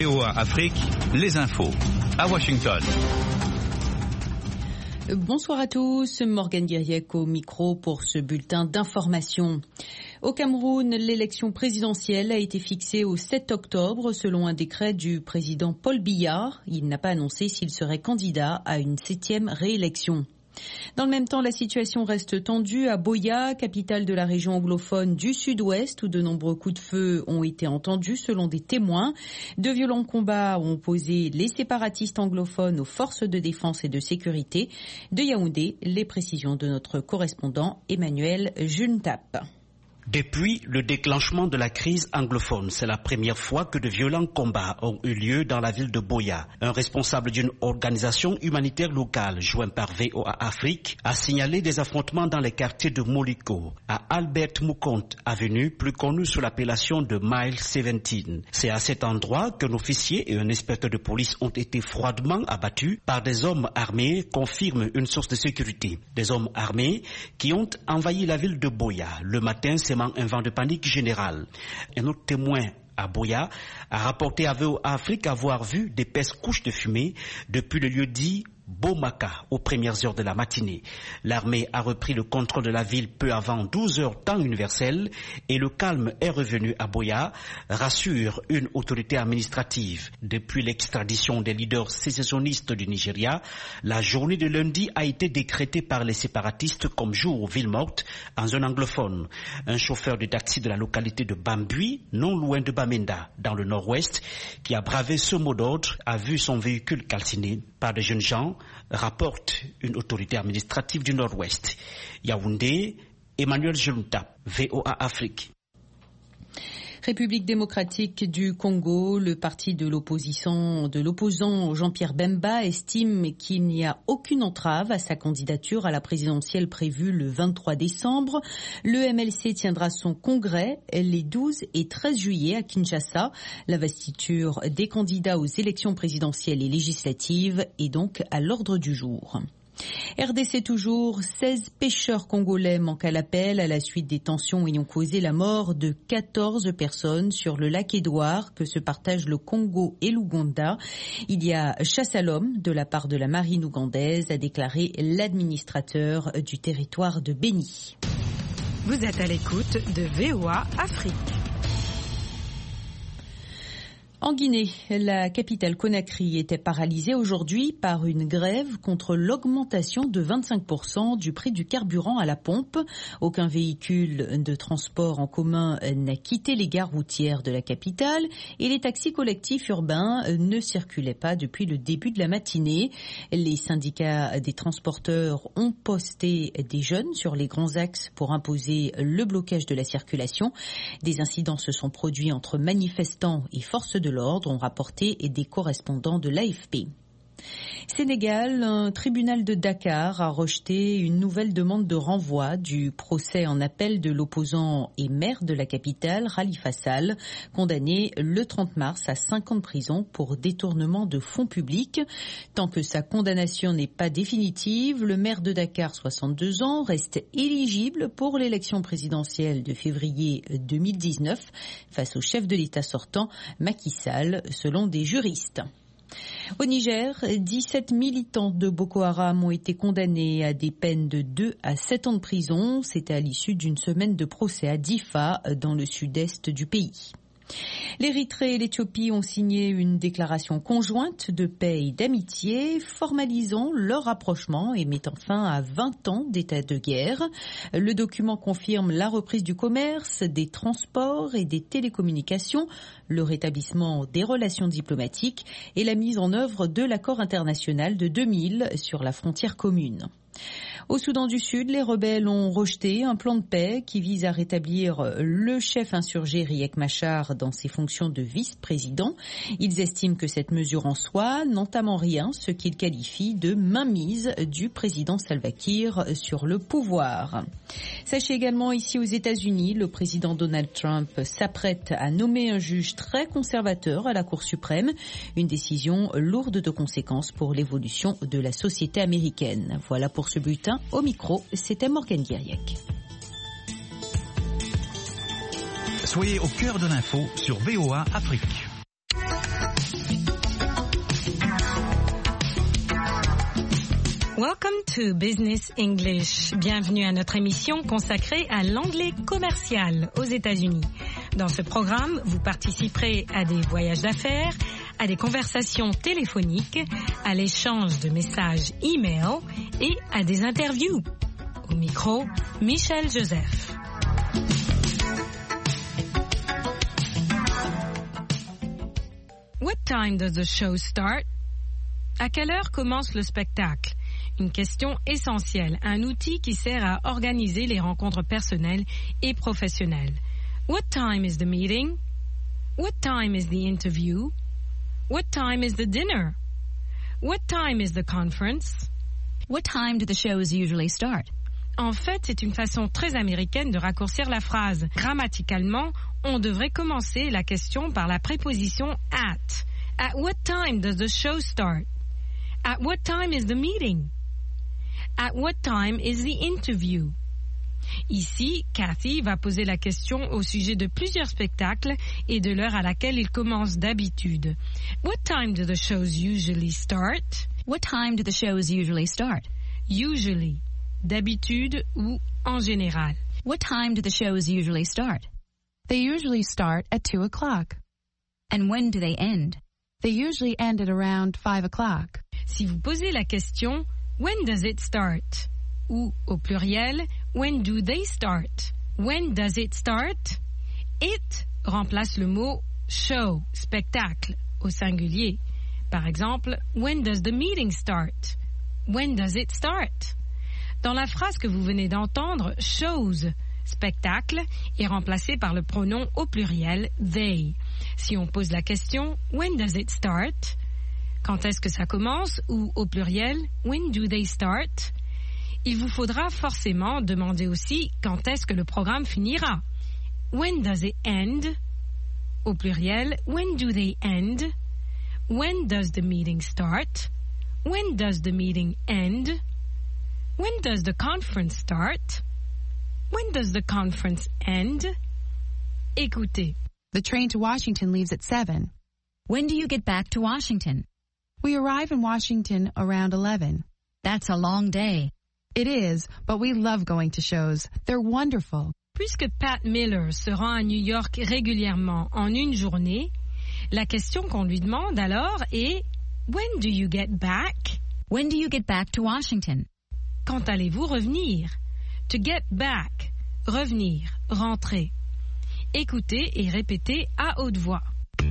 VOA Afrique, les infos, à Washington. Bonsoir à tous, Morgane Guiriec au micro pour ce bulletin d'information. Au Cameroun, l'élection présidentielle a été fixée au 7 octobre selon un décret du président Paul Biya. Il n'a pas annoncé s'il serait candidat à une 7e réélection. Dans le même temps, la situation reste tendue à Buea, capitale de la région anglophone du sud-ouest, où de nombreux coups de feu ont été entendus selon des témoins. De violents combats ont opposé les séparatistes anglophones aux forces de défense et de sécurité. De Yaoundé, les précisions de notre correspondant Emmanuel Juntap. Depuis le déclenchement de la crise anglophone, c'est la première fois que de violents combats ont eu lieu dans la ville de Buea. Un responsable d'une organisation humanitaire locale, joint par VOA Afrique, a signalé des affrontements dans les quartiers de Moliko, à Albert Moucont avenue, plus connue sous l'appellation de Mile 17. C'est à cet endroit qu'un officier et un inspecteur de police ont été froidement abattus par des hommes armés, confirme une source de sécurité. Des hommes armés qui ont envahi la ville de Buea. Le matin, un vent de panique générale. Un autre témoin à Buea a rapporté à VOA Afrique avoir vu d'épaisses couches de fumée depuis le lieu dit Bomaka aux premières heures de la matinée. L'armée a repris le contrôle de la ville peu avant 12 heures temps universel et le calme est revenu à Buea, rassure une autorité administrative. Depuis l'extradition des leaders sécessionnistes du Nigeria, la journée de lundi a été décrétée par les séparatistes comme jour ville morte en zone anglophone. Un chauffeur de taxi de la localité de Bambui, non loin de Bamenda, dans le nord-ouest, qui a bravé ce mot d'ordre, a vu son véhicule calciné par des jeunes gens, rapporte une autorité administrative du Nord-Ouest. Yaoundé, Emmanuel Juntap, VOA Afrique. République démocratique du Congo, le parti de l'opposant Jean-Pierre Bemba estime qu'il n'y a aucune entrave à sa candidature à la présidentielle prévue le 23 décembre. Le MLC tiendra son congrès les 12 et 13 juillet à Kinshasa. L'investiture des candidats aux élections présidentielles et législatives est donc à l'ordre du jour. RDC toujours, 16 pêcheurs congolais manquent à l'appel à la suite des tensions ayant causé la mort de 14 personnes sur le lac Édouard que se partagent le Congo et l'Ouganda. Il y a chasse à l'homme de la part de la marine ougandaise, a déclaré l'administrateur du territoire de Béni. Vous êtes à l'écoute de VOA Afrique. En Guinée, la capitale Conakry était paralysée aujourd'hui par une grève contre l'augmentation de 25% du prix du carburant à la pompe. Aucun véhicule de transport en commun n'a quitté les gares routières de la capitale et les taxis collectifs urbains ne circulaient pas depuis le début de la matinée. Les syndicats des transporteurs ont posté des jeunes sur les grands axes pour imposer le blocage de la circulation. Des incidents se sont produits entre manifestants et forces de l'ordre, ont rapporté des correspondants de l'AFP. Sénégal, un tribunal de Dakar a rejeté une nouvelle demande de renvoi du procès en appel de l'opposant et maire de la capitale, Khalifa Sall, condamné le 30 mars à 5 ans de prison pour détournement de fonds publics. Tant que sa condamnation n'est pas définitive, le maire de Dakar, 62 ans, reste éligible pour l'élection présidentielle de février 2019 face au chef de l'État sortant, Macky Sall, selon des juristes. Au Niger, 17 militants de Boko Haram ont été condamnés à des peines de 2 à 7 ans de prison. C'était à l'issue d'une semaine de procès à Difa, dans le sud-est du pays. L'Érythrée et l'Éthiopie ont signé une déclaration conjointe de paix et d'amitié, formalisant leur rapprochement et mettant fin à 20 ans d'état de guerre. Le document confirme la reprise du commerce, des transports et des télécommunications, le rétablissement des relations diplomatiques et la mise en œuvre de l'accord international de 2000 sur la frontière commune. Au Soudan du Sud, les rebelles ont rejeté un plan de paix qui vise à rétablir le chef insurgé Riek Machar dans ses fonctions de vice-président. Ils estiment que cette mesure en soi n'entame en rien ce qu'ils qualifient de mainmise du président Salva Kiir sur le pouvoir. Sachez également ici aux États-Unis, le président Donald Trump s'apprête à nommer un juge très conservateur à la Cour suprême, une décision lourde de conséquences pour l'évolution de la société américaine. Voilà pour ce bulletin. Au micro, c'était Morgane Guiriec. Soyez au cœur de l'info sur VOA Afrique. Welcome to Business English. Bienvenue à notre émission consacrée à l'anglais commercial aux États-Unis. Dans ce programme, vous participerez à des voyages d'affaires, à des conversations téléphoniques, à l'échange de messages e-mail et à des interviews. Au micro, Michel Joseph. What time does the show start? À quelle heure commence le spectacle? Une question essentielle, un outil qui sert à organiser les rencontres personnelles et professionnelles. What time is the meeting? What time is the interview? What time is the dinner? What time is the conference? What time do the shows usually start? En fait, c'est une façon très américaine de raccourcir la phrase. Grammaticalement, on devrait commencer la question par la préposition at. At what time does the show start? At what time is the meeting? At what time is the interview? Ici, Kathy va poser la question au sujet de plusieurs spectacles et de l'heure à laquelle ils commencent d'habitude. What time do the shows usually start? What time do the shows usually start? Usually, d'habitude ou en général. What time do the shows usually start? They usually start at 2 o'clock. And when do they end? They usually end at around 5 o'clock. Si vous posez la question, when does it start? Ou, au pluriel, when do they start? When does it start? It remplace le mot show, spectacle, au singulier. Par exemple, when does the meeting start? When does it start? Dans la phrase que vous venez d'entendre, shows, spectacle, est remplacé par le pronom au pluriel they. Si on pose la question, when does it start? Quand est-ce que ça commence? Ou au pluriel, when do they start? Il vous faudra forcément demander aussi quand est-ce que le programme finira. When does it end? Au pluriel, when do they end? When does the meeting start? When does the meeting end? When does the conference start? When does the conference end? Écoutez. The train to Washington leaves at 7. When do you get back to Washington? We arrive in Washington around 11. That's a long day. It is, but we love going to shows. They're wonderful. Puisque Pat Miller se rend à New York régulièrement en une journée, la question qu'on lui demande alors est « When do you get back? » When do you get back to Washington? Quand allez-vous revenir? To get back, revenir, rentrer. Écoutez et répétez à haute voix.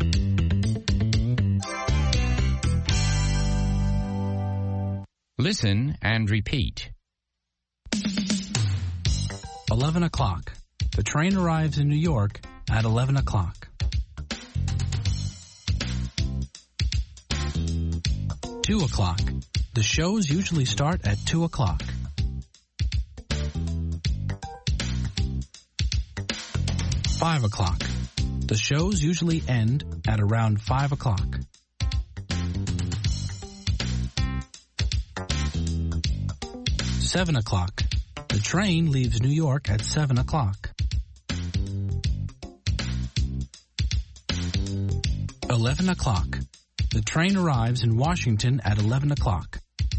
Listen and repeat. 11 o'clock. The train arrives in New York at 11 o'clock. 2 o'clock. The shows usually start at 2 o'clock. 5 o'clock. The shows usually end at around 5 o'clock. 7 o'clock. The train leaves New York at 7 o'clock. 11 o'clock. The train arrives in Washington at 11 o'clock.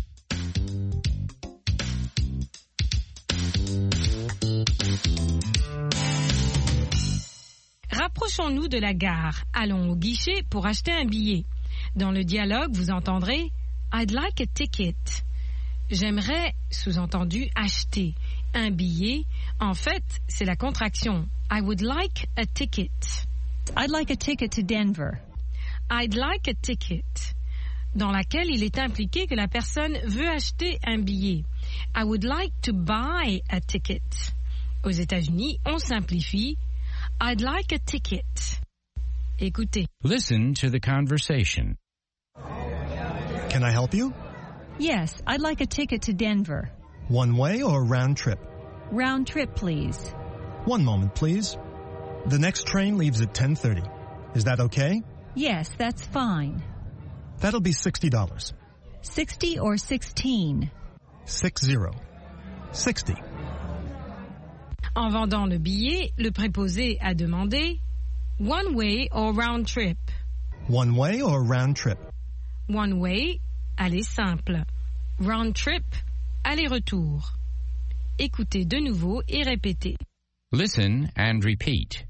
Rapprochons-nous de la gare. Allons au guichet pour acheter un billet. Dans le dialogue, vous entendrez « I'd like a ticket ». J'aimerais, sous-entendu, acheter un billet. En fait, c'est la contraction. I would like a ticket. I'd like a ticket to Denver. I'd like a ticket, dans laquelle il est impliqué que la personne veut acheter un billet. I would like to buy a ticket. Aux États-Unis, on simplifie. I'd like a ticket. Écoutez. Listen to the conversation. Can I help you? Yes, I'd like a ticket to Denver. One way or round trip? Round trip, please. One moment, please. The next train leaves at 10:30. Is that okay? Yes, that's fine. That'll be $60. 60 or 16? 60. 60. En vendant le billet, le préposé a demandé one way or round trip. One way or round trip? One way, aller simple. Round trip, aller-retour. Écoutez de nouveau et répétez. Listen and repeat.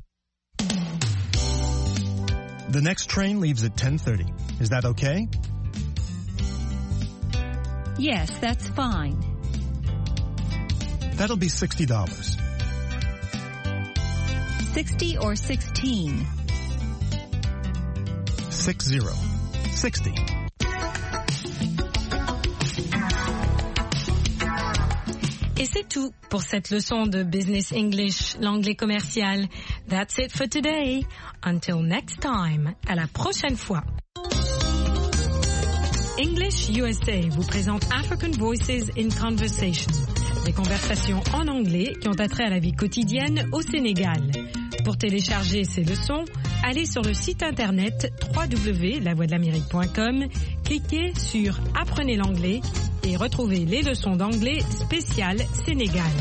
The next train leaves at 10:30. Is that okay? Yes, that's fine. That'll be $60. 60 or 16? 60. Et c'est tout pour cette leçon de Business English, l'anglais commercial. That's it for today. Until next time. À la prochaine fois. English USA vous présente African Voices in Conversation. Des conversations en anglais qui ont attrait à la vie quotidienne au Sénégal. Pour télécharger ces leçons, allez sur le site internet www.lavoixdelamérique.com, cliquez sur Apprenez l'anglais et retrouvez les leçons d'anglais spéciales Sénégal.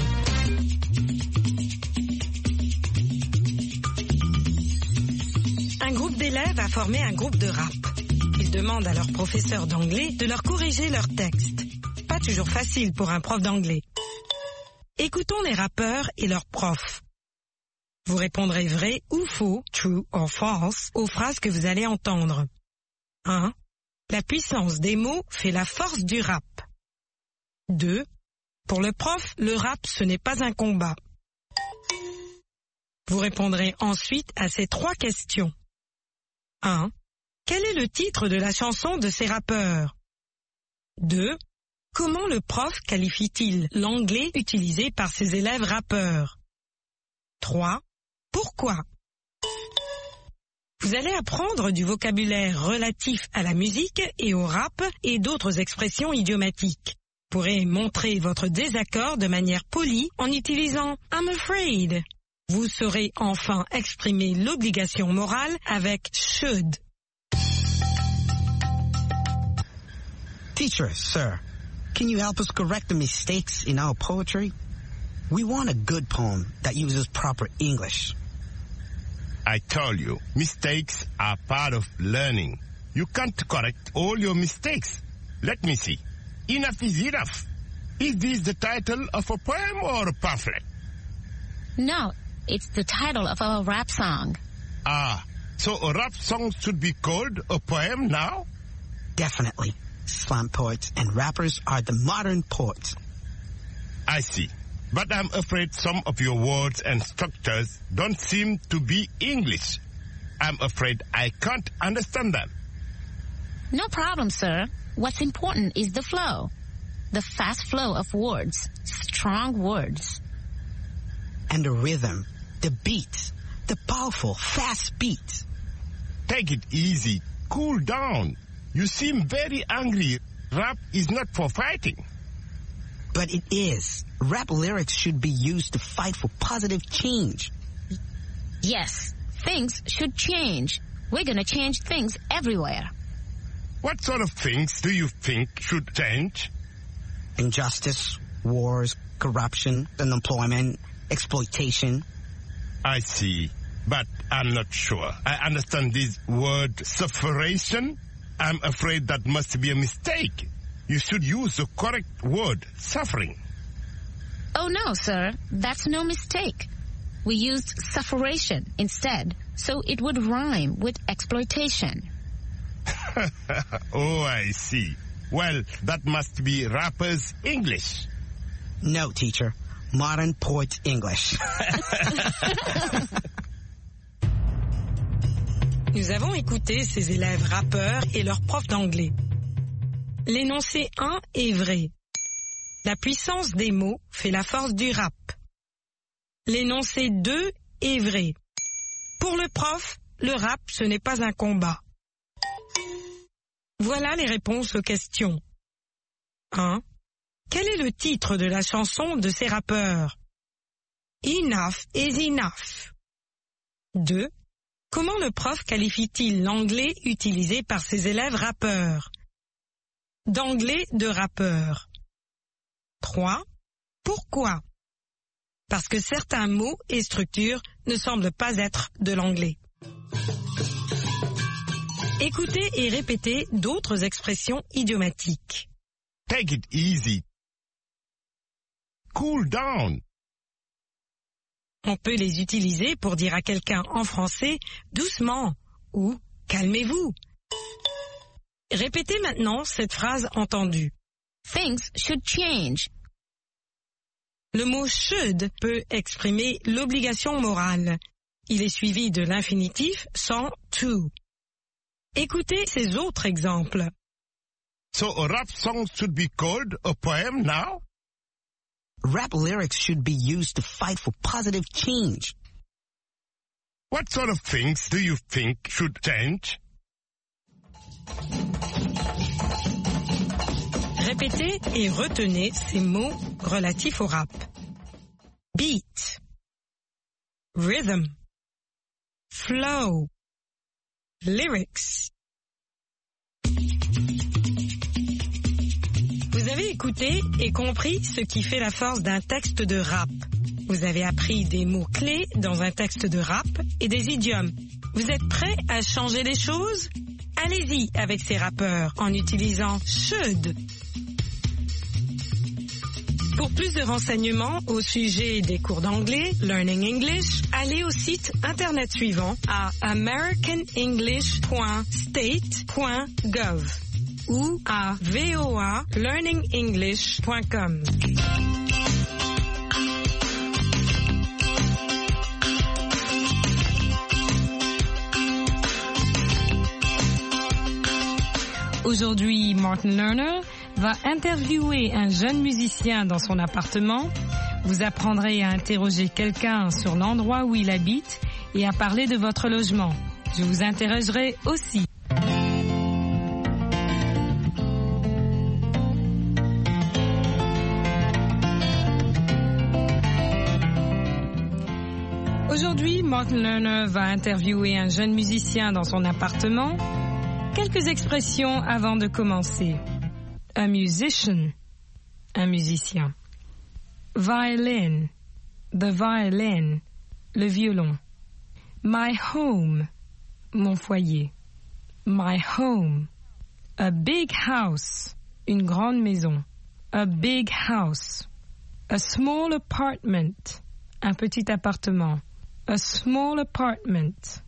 Un groupe d'élèves a formé un groupe de rap. Ils demandent à leur professeur d'anglais de leur corriger leurs textes. Pas toujours facile pour un prof d'anglais. Écoutons les rappeurs et leurs profs. Vous répondrez vrai ou faux, true or false, aux phrases que vous allez entendre. 1. La puissance des mots fait la force du rap. 2. Pour le prof, le rap, ce n'est pas un combat. Vous répondrez ensuite à ces 3 questions. 1. Quel est le titre de la chanson de ces rappeurs? 2. Comment le prof qualifie-t-il l'anglais utilisé par ses élèves rappeurs? 3. Pourquoi? Vous allez apprendre du vocabulaire relatif à la musique et au rap et d'autres expressions idiomatiques. Vous pourrez montrer votre désaccord de manière polie en utilisant « I'm afraid ». Vous saurez enfin exprimer l'obligation morale avec « should ». Teacher, sir, can you help us correct the mistakes in our poetry? We want a good poem that uses proper English. I told you, mistakes are part of learning. You can't correct all your mistakes. Let me see. Enough is enough. Is this the title of a poem or a pamphlet? No, it's the title of our rap song. Ah, so a rap song should be called a poem now? Definitely. Slam poets and rappers are the modern poets. I see. But I'm afraid some of your words and structures don't seem to be English. I'm afraid I can't understand them. No problem, sir. What's important is the flow. The fast flow of words. Strong words. And the rhythm. The beat. The powerful, fast beat. Take it easy. Cool down. You seem very angry. Rap is not for fighting. But it is. Rap lyrics should be used to fight for positive change. Yes, things should change. We're gonna change things everywhere. What sort of things do you think should change? Injustice, wars, corruption, unemployment, exploitation. I see, but I'm not sure. I understand this word sufferation. I'm afraid that must be a mistake. You should use the correct word, suffering. Oh no, sir, that's no mistake. We used sufferation instead, so it would rhyme with exploitation. Oh, I see. Well, that must be rappers' English. No, teacher. Modern poets' English. Nous avons écouté ces élèves rappeurs et leurs profs d'anglais. L'énoncé 1 est vrai. La puissance des mots fait la force du rap. L'énoncé 2 est vrai. Pour le prof, le rap, ce n'est pas un combat. Voilà les réponses aux questions. 1. Quel est le titre de la chanson de ces rappeurs? Enough is enough. 2. Comment le prof qualifie-t-il l'anglais utilisé par ses élèves rappeurs? D'anglais de rappeur. 3. Pourquoi? Parce que certains mots et structures ne semblent pas être de l'anglais. Écoutez et répétez d'autres expressions idiomatiques. take it easy. Cool down. On peut les utiliser pour dire à quelqu'un en français « doucement » ou « calmez-vous ». Répétez maintenant cette phrase entendue. Things should change. Le mot should peut exprimer l'obligation morale. Il est suivi de l'infinitif sans to. Écoutez ces autres exemples. So a rap song should be called a poem now? Rap lyrics should be used to fight for positive change. What sort of things do you think should change? Répétez et retenez ces mots relatifs au rap. Beat, rhythm, flow, lyrics. Vous avez écouté et compris ce qui fait la force d'un texte de rap. Vous avez appris des mots-clés dans un texte de rap et des idiomes. Vous êtes prêts à changer les choses? Allez-y avec ces rappeurs en utilisant should. Pour plus de renseignements au sujet des cours d'anglais, Learning English, allez au site internet suivant à americanenglish.state.gov ou à voalearningenglish.com. Aujourd'hui, Martin Lerner va interviewer un jeune musicien dans son appartement. Vous apprendrez à interroger quelqu'un sur l'endroit où il habite et à parler de votre logement. Je vous interrogerai aussi. Aujourd'hui, Martin Lerner va interviewer un jeune musicien dans son appartement. Quelques expressions avant de commencer. A musician, un musicien. Violin, the violin, le violon. My home, mon foyer. My home. A big house, une grande maison. A big house. A small apartment, un petit appartement. A small apartment.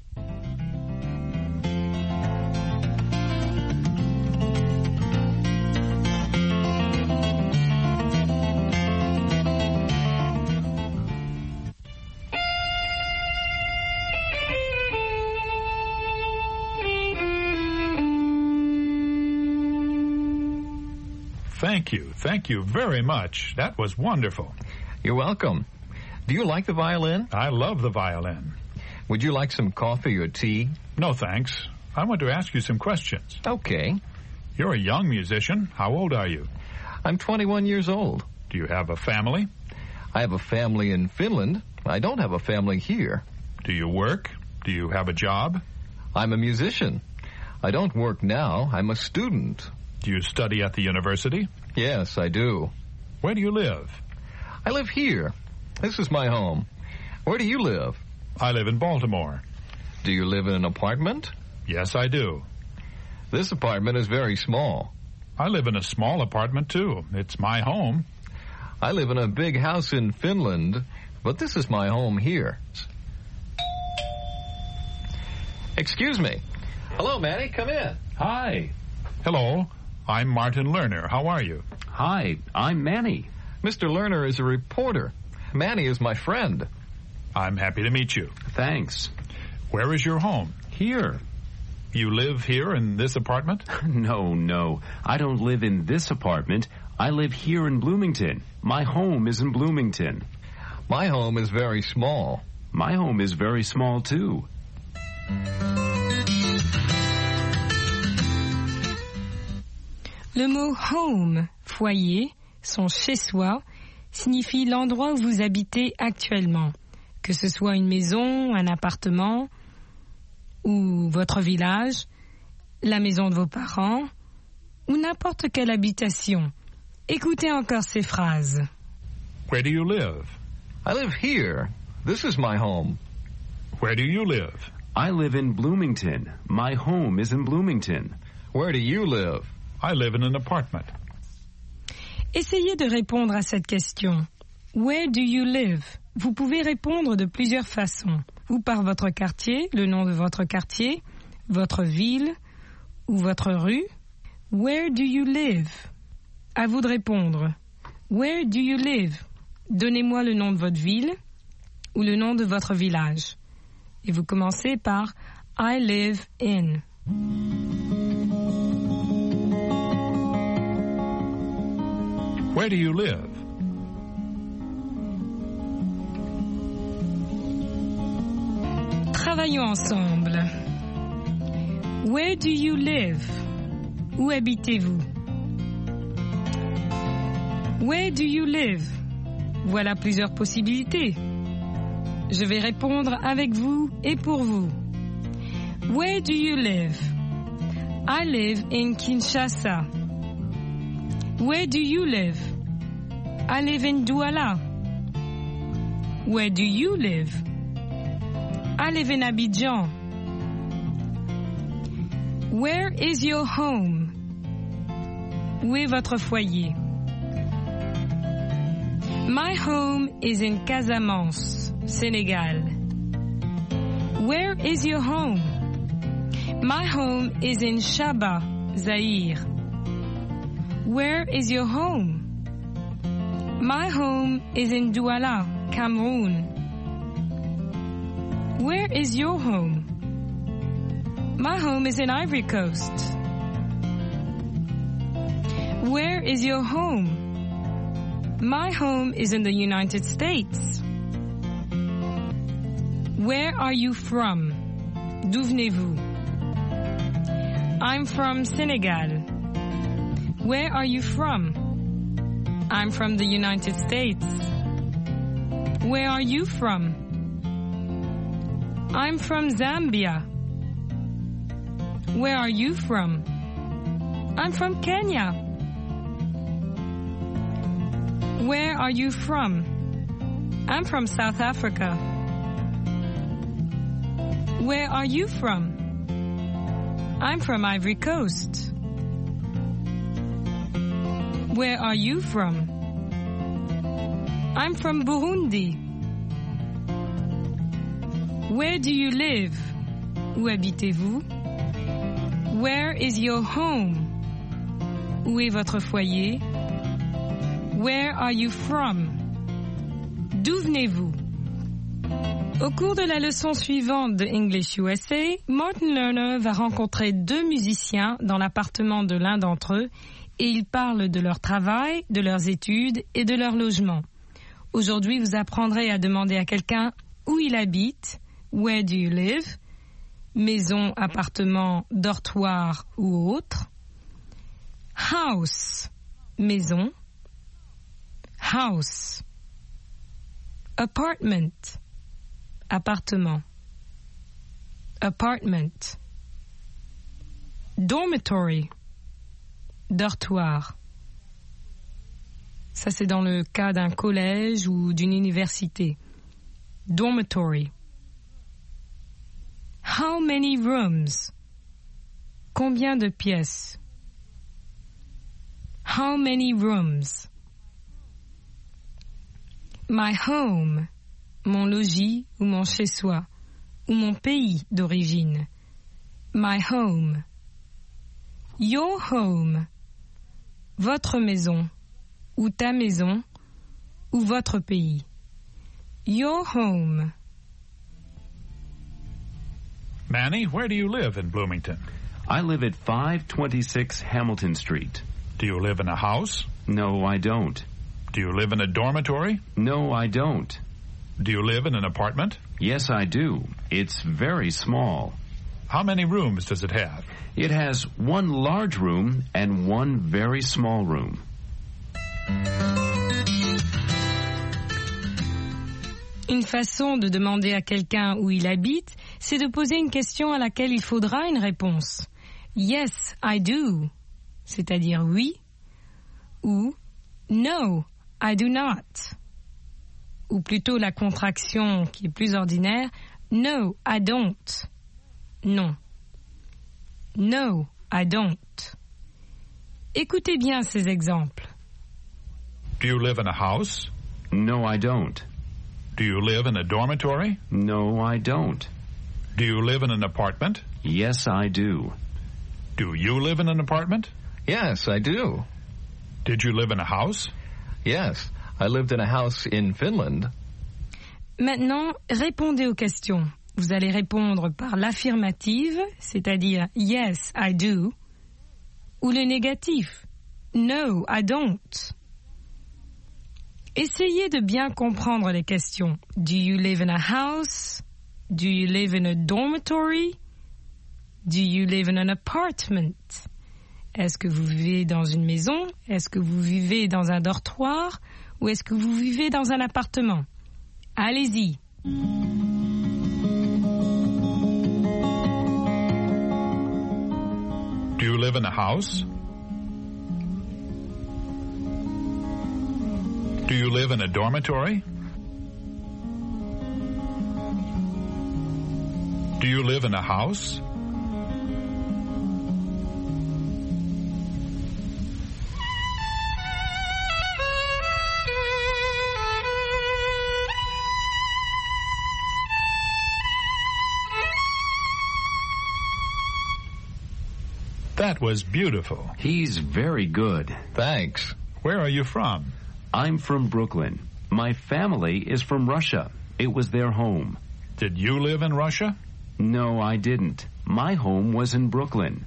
Thank you very much. That was wonderful. You're welcome. Do you like the violin? I love the violin. Would you like some coffee or tea? No, thanks. I want to ask you some questions. Okay. You're a young musician. How old are you? I'm 21 years old. Do you have a family? I have a family in Finland. I don't have a family here. Do you work? Do you have a job? I'm a musician. I don't work now. I'm a student. Do you study at the university? Yes, I do. Where do you live? I live here. This is my home. Where do you live? I live in Baltimore. Do you live in an apartment? Yes, I do. This apartment is very small. I live in a small apartment, too. It's my home. I live in a big house in Finland, but this is my home here. Excuse me. Hello, Manny. Come in. Hi. Hello. I'm Martin Lerner. How are you? Hi, I'm Manny. Mr. Lerner is a reporter. Manny is my friend. I'm happy to meet you. Thanks. Where is your home? Here. You live here in this apartment? No. I don't live in this apartment. I live here in Bloomington. My home is in Bloomington. My home is very small. My home is very small, too. Le mot home, foyer, son chez-soi, signifie l'endroit où vous habitez actuellement, que ce soit une maison, un appartement ou votre village, la maison de vos parents ou n'importe quelle habitation. Écoutez encore ces phrases. Where do you live? I live here. This is my home. Where do you live? I live in Bloomington. My home is in Bloomington. Where do you live? I live in an apartment. Essayez de répondre à cette question. Where do you live? Vous pouvez répondre de plusieurs façons. Ou par votre quartier, le nom de votre quartier, votre ville ou votre rue. Where do you live? À vous de répondre. Where do you live? Donnez-moi le nom de votre ville ou le nom de votre village. Et vous commencez par I live in. Where do you live? Travaillons ensemble. Where do you live? Où habitez-vous? Where do you live? Voilà plusieurs possibilités. Je vais répondre avec vous et pour vous. Where do you live? I live in Kinshasa. Where do you live? I live in Douala. Where do you live? I live in Abidjan. Where is your home? Où est votre foyer? My home is in Casamance, Sénégal. Where is your home? My home is in Shaba, Zaire. Where is your home? My home is in Douala, Cameroon. Where is your home? My home is in Ivory Coast. Where is your home? My home is in the United States. Where are you from? D'où venez-vous? I'm from Senegal. Where are you from? I'm from the United States. Where are you from? I'm from Zambia. Where are you from? I'm from Kenya. Where are you from? I'm from South Africa. Where are you from? I'm from Ivory Coast. Where are you from? I'm from Burundi. Where do you live? Où habitez-vous? Where is your home? Où est votre foyer? Where are you from? D'où venez-vous? Au cours de la leçon suivante de English USA, Martin Lerner va rencontrer deux musiciens dans l'appartement de l'un d'entre eux et ils parlent de leur travail, de leurs études et de leur logement. Aujourd'hui, vous apprendrez à demander à quelqu'un où il habite, where do you live, maison, appartement, dortoir ou autre. House, maison. House. Apartment, appartement. Apartment. Dormitory, dortoir. Ça, c'est dans le cas d'un collège ou d'une université. Dormitory. How many rooms? Combien de pièces? How many rooms? My home, mon logis ou mon chez-soi, ou mon pays d'origine. My home. Your home, votre maison, ou ta maison, ou votre pays. Your home. Manny, where do you live in Bloomington? I live at 526 Hamilton Street. Do you live in a house? No, I don't. Do you live in a dormitory? No, I don't. Do you live in an apartment? Yes, I do. It's very small. How many rooms does it have? It has one large room and one very small room. Une façon de demander à quelqu'un où il habite, c'est de poser une question à laquelle il faudra une réponse. Yes, I do, c'est-à-dire oui, ou no, I do not. Ou plutôt la contraction qui est plus ordinaire, no, I don't. Non. No, I don't. Écoutez bien ces exemples. Do you live in a house? No, I don't. Do you live in a dormitory? No, I don't. Do you live in an apartment? Yes, I do. Do you live in an apartment? Yes, I do. Did you live in a house? Yes, I lived in a house in Finland. Maintenant, répondez aux questions. Vous allez répondre par l'affirmative, c'est-à-dire yes, I do, ou le négatif, no, I don't. Essayez de bien comprendre les questions. Do you live in a house? Do you live in a dormitory? Do you live in an apartment? Est-ce que vous vivez dans une maison? Est-ce que vous vivez dans un dortoir? Ou est-ce que vous vivez dans un appartement? Allez-y. Do you live in a house? Do you live in a dormitory? Do you live in a house? That was beautiful. He's very good. Thanks. Where are you from? I'm from Brooklyn. My family is from Russia. It was their home. Did you live in Russia? No, I didn't. My home was in Brooklyn.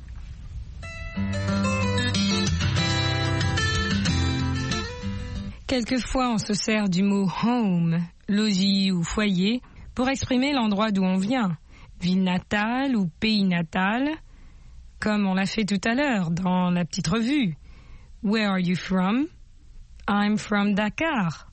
Quelquefois, on se sert du mot home, logis ou foyer, pour exprimer l'endroit d'où on vient, ville natale ou pays natal, comme on l'a fait tout à l'heure dans la petite revue. Where are you from? I'm from Dakar.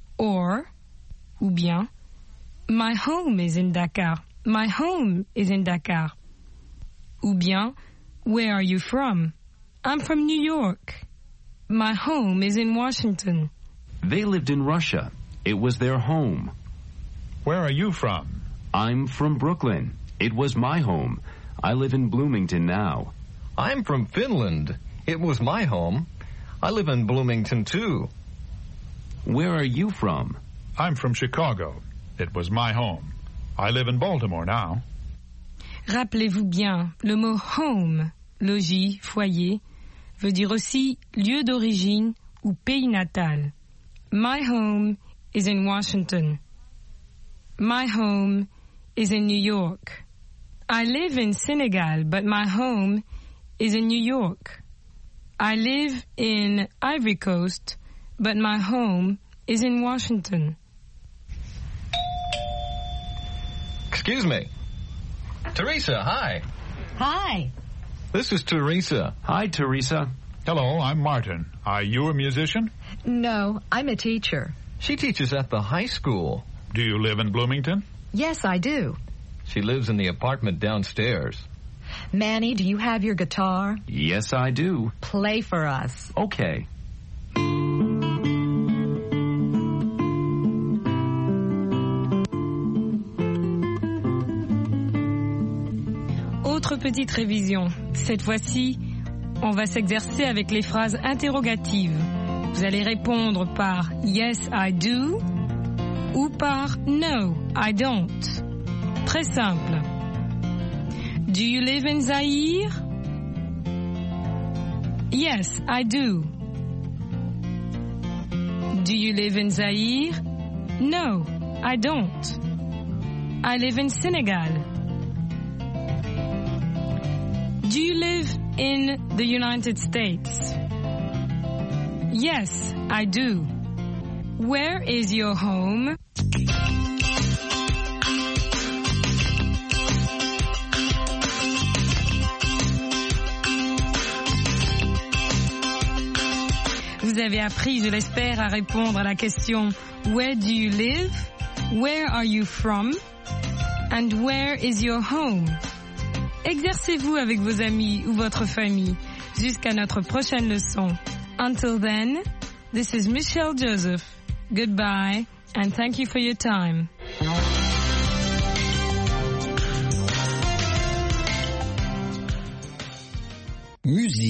Ou bien, my home is in Dakar. My home is in Dakar. Ou bien, where are you from? I'm from New York. My home is in Washington. They lived in Russia. It was their home. Where are you from? I'm from Brooklyn. It was my home. I live in Bloomington now. I'm from Finland. It was my home. I live in Bloomington too. Where are you from? I'm from Chicago. It was my home. I live in Baltimore now. Rappelez-vous bien, le mot home, logis, foyer, veut dire aussi lieu d'origine ou pays natal. My home is in Washington. My home is in New York. I live in Senegal, but my home is in New York. I live in Ivory Coast, but my home is in Washington. Excuse me. Teresa, hi. Hi. This is Teresa. Hi, Teresa. Hello, I'm Martin. Are you a musician? No, I'm a teacher. She teaches at the high school. Do you live in Bloomington? Yes, I do. She lives in the apartment downstairs. Manny, do you have your guitar? Yes, I do. Play for us. Okay. Autre petite révision. Cette fois-ci, on va s'exercer avec les phrases interrogatives. Vous allez répondre par yes, I do ou par no, I don't. Très simple. Do you live in Zaire? Yes, I do. Do you live in Zaire? No, I don't. I live in Senegal. Do you live in the United States? Yes, I do. Where is your home? Vous avez appris, je l'espère, à répondre à la question Where do you live? Where are you from? And where is your home? Exercez-vous avec vos amis ou votre famille jusqu'à notre prochaine leçon. Until then, this is Michelle Joseph. Goodbye and thank you for your time. Musique.